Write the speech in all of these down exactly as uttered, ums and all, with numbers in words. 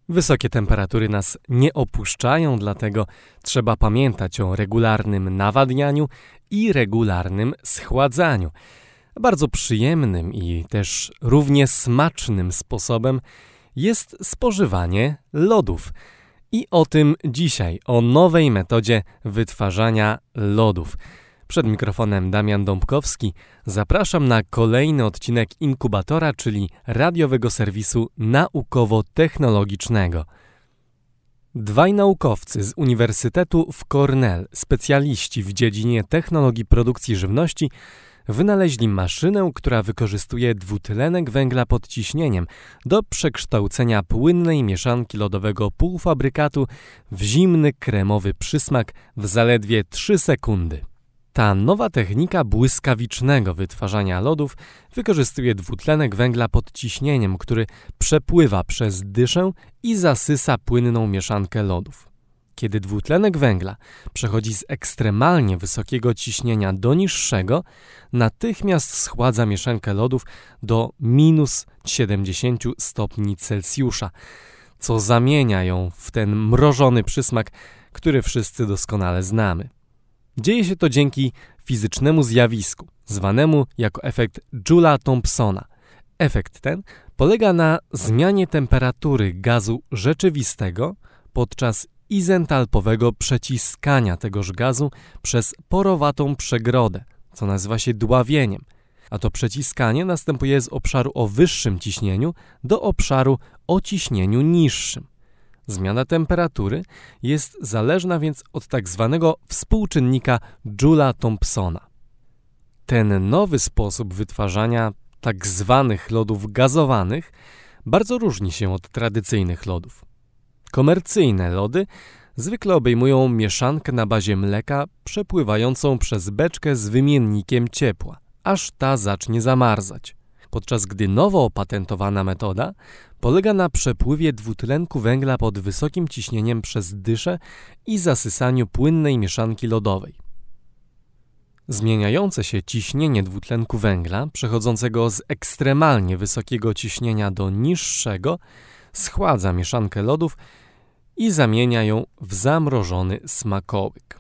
Wysokie temperatury nas nie opuszczają, dlatego trzeba pamiętać o regularnym nawadnianiu i regularnym schładzaniu. Bardzo przyjemnym i też równie smacznym sposobem jest spożywanie lodów. I o tym dzisiaj, o nowej metodzie wytwarzania lodów. Przed mikrofonem Damian Dąbkowski. Zapraszam na kolejny odcinek Inkubatora, czyli radiowego serwisu naukowo-technologicznego. Dwaj naukowcy z Uniwersytetu w Cornell, specjaliści w dziedzinie technologii produkcji żywności, wynaleźli maszynę, która wykorzystuje dwutlenek węgla pod ciśnieniem do przekształcenia płynnej mieszanki lodowego półfabrykatu w zimny, kremowy przysmak w zaledwie trzy sekundy. Ta nowa technika błyskawicznego wytwarzania lodów wykorzystuje dwutlenek węgla pod ciśnieniem, który przepływa przez dyszę i zasysa płynną mieszankę lodów. Kiedy dwutlenek węgla przechodzi z ekstremalnie wysokiego ciśnienia do niższego, natychmiast schładza mieszankę lodów do minus siedemdziesiąt stopni Celsjusza, co zamienia ją w ten mrożony przysmak, który wszyscy doskonale znamy. Dzieje się to dzięki fizycznemu zjawisku, zwanemu jako efekt Joule-Thomsona. Efekt ten polega na zmianie temperatury gazu rzeczywistego podczas izentalpowego przeciskania tegoż gazu przez porowatą przegrodę, co nazywa się dławieniem. A to przeciskanie następuje z obszaru o wyższym ciśnieniu do obszaru o ciśnieniu niższym. Zmiana temperatury jest zależna więc od tak zwanego współczynnika Joule-Thomsona. Ten nowy sposób wytwarzania tak zwanych lodów gazowanych bardzo różni się od tradycyjnych lodów. Komercyjne lody zwykle obejmują mieszankę na bazie mleka przepływającą przez beczkę z wymiennikiem ciepła, aż ta zacznie zamarzać. Podczas gdy nowo opatentowana metoda polega na przepływie dwutlenku węgla pod wysokim ciśnieniem przez dyszę i zasysaniu płynnej mieszanki lodowej. Zmieniające się ciśnienie dwutlenku węgla, przechodzącego z ekstremalnie wysokiego ciśnienia do niższego, schładza mieszankę lodów i zamienia ją w zamrożony smakołyk.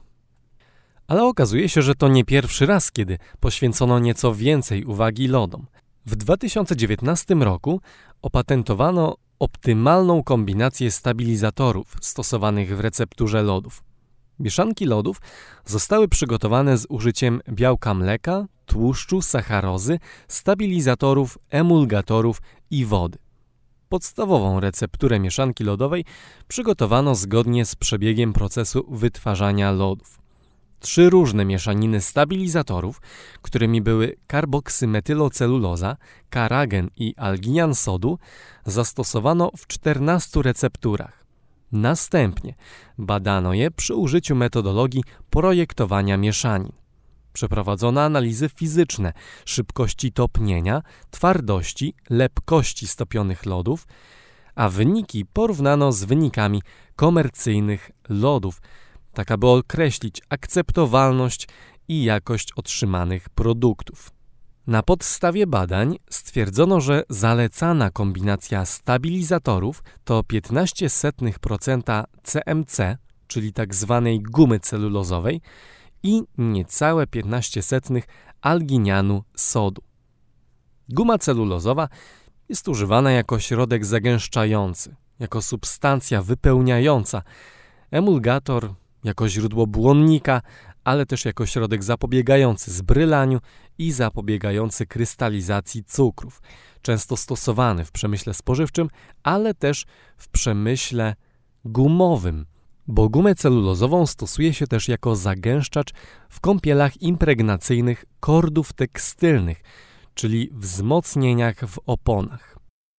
Ale okazuje się, że to nie pierwszy raz, kiedy poświęcono nieco więcej uwagi lodom. W dwa tysiące dziewiętnastym roku opatentowano optymalną kombinację stabilizatorów stosowanych w recepturze lodów. Mieszanki lodów zostały przygotowane z użyciem białka mleka, tłuszczu, sacharozy, stabilizatorów, emulgatorów i wody. Podstawową recepturę mieszanki lodowej przygotowano zgodnie z przebiegiem procesu wytwarzania lodów. Trzy różne mieszaniny stabilizatorów, którymi były karboksymetyloceluloza, karagen i alginian sodu, zastosowano w czternastu recepturach. Następnie badano je przy użyciu metodologii projektowania mieszanin. Przeprowadzono analizy fizyczne szybkości topnienia, twardości, lepkości stopionych lodów, a wyniki porównano z wynikami komercyjnych lodów, tak aby określić akceptowalność i jakość otrzymanych produktów. Na podstawie badań stwierdzono, że zalecana kombinacja stabilizatorów to piętnaście setnych procenta C M C, czyli tak zwanej gumy celulozowej, i niecałe piętnaście setnych alginianu sodu. Guma celulozowa jest używana jako środek zagęszczający, jako substancja wypełniająca, emulgator jako źródło błonnika, ale też jako środek zapobiegający zbrylaniu i zapobiegający krystalizacji cukrów, często stosowany w przemyśle spożywczym, ale też w przemyśle gumowym, bo gumę celulozową stosuje się też jako zagęszczacz w kąpielach impregnacyjnych kordów tekstylnych, czyli wzmocnieniach w oponach.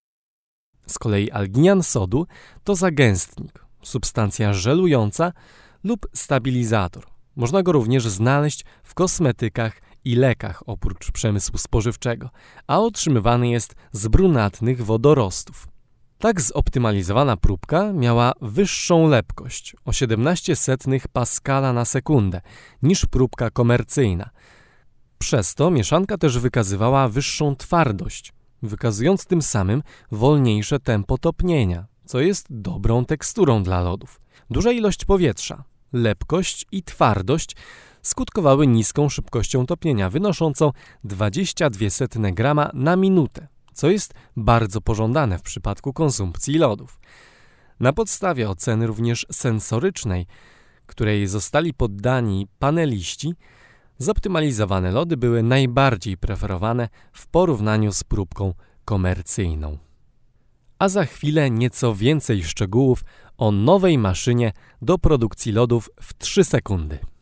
Z kolei alginian sodu to zagęstnik, substancja żelująca lub stabilizator. Można go również znaleźć w kosmetykach i lekach oprócz przemysłu spożywczego, a otrzymywany jest z brunatnych wodorostów. Tak zoptymalizowana próbka miała wyższą lepkość o siedemnaście setnych paskala na sekundę niż próbka komercyjna. Przez to mieszanka też wykazywała wyższą twardość, wykazując tym samym wolniejsze tempo topnienia, co jest dobrą teksturą dla lodów. Duża ilość powietrza, lepkość i twardość skutkowały niską szybkością topnienia, wynoszącą dwadzieścia dwa setne grama na minutę, co jest bardzo pożądane w przypadku konsumpcji lodów. Na podstawie oceny również sensorycznej, której zostali poddani paneliści, zoptymalizowane lody były najbardziej preferowane w porównaniu z próbką komercyjną. A za chwilę nieco więcej szczegółów o nowej maszynie do produkcji lodów w trzy sekundy.